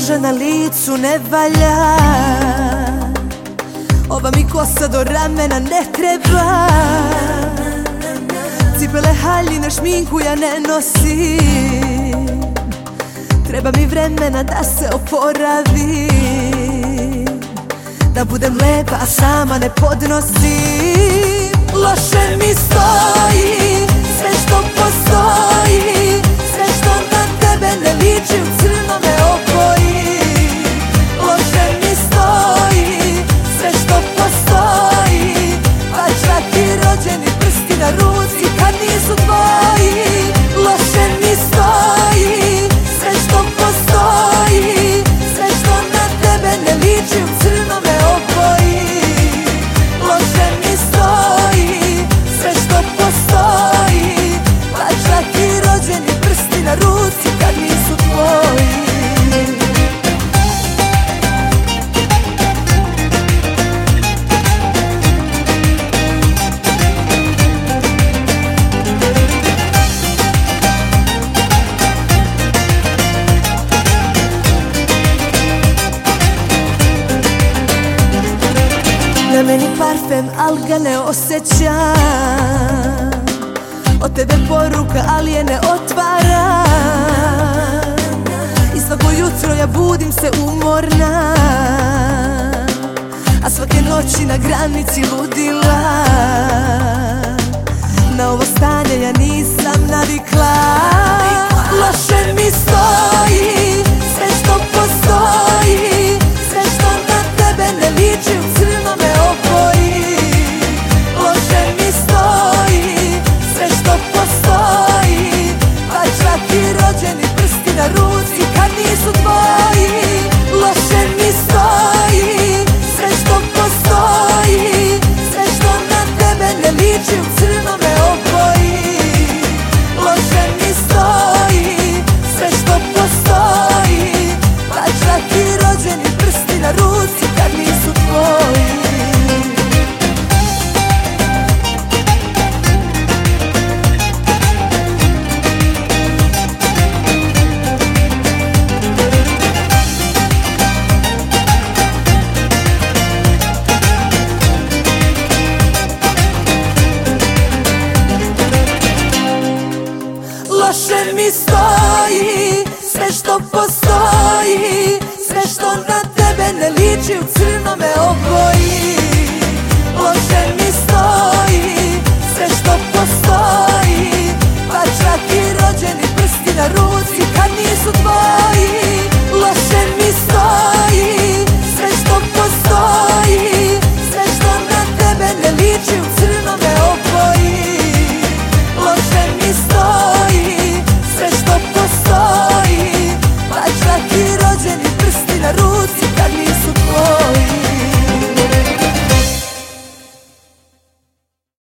ruža na licu ne valja, ova mi kosa do ramena ne treba, cipele haljine, šminku ja ne nosim, treba mi vremena da se oporavim, da budem lepa a sama ne podnosim. Loše mi stoji sve što postoji, sve što na tebe ne liči u crno me opoji. Loše mi stoji sve što postoji, pa čak i rođeni prsti na ruci kad nisu tvoji. Loše mi stoji sve što postoji, sve što na tebe ne liči u crno me opoji. Loše mi stoji sve što postoji, pa čak i rođeni prsti na ruci kad nisu tvoji. Na meni parfem, al ga ne osjećam, od tebe poruka, ali je ne otvaram, i svako jutro ja budim se umorna, a svake noći na granici ludila. Na ovo stanje ja nisam navikla. Loše mi stoji sve što postoji, sve što na tebe ne liči u crno me opoji. Loše mi stoji sve što postoji, pa čak i rođeni prsti na ruci kad nisu tvoji. Loše mi stoji sve što postoji, sve što na tebe ne liči u crno me opoji. Loše mi stoji sve što postoji, pa čak i rođeni prsti na ruci kad nisu tvoji. Loše mi stoji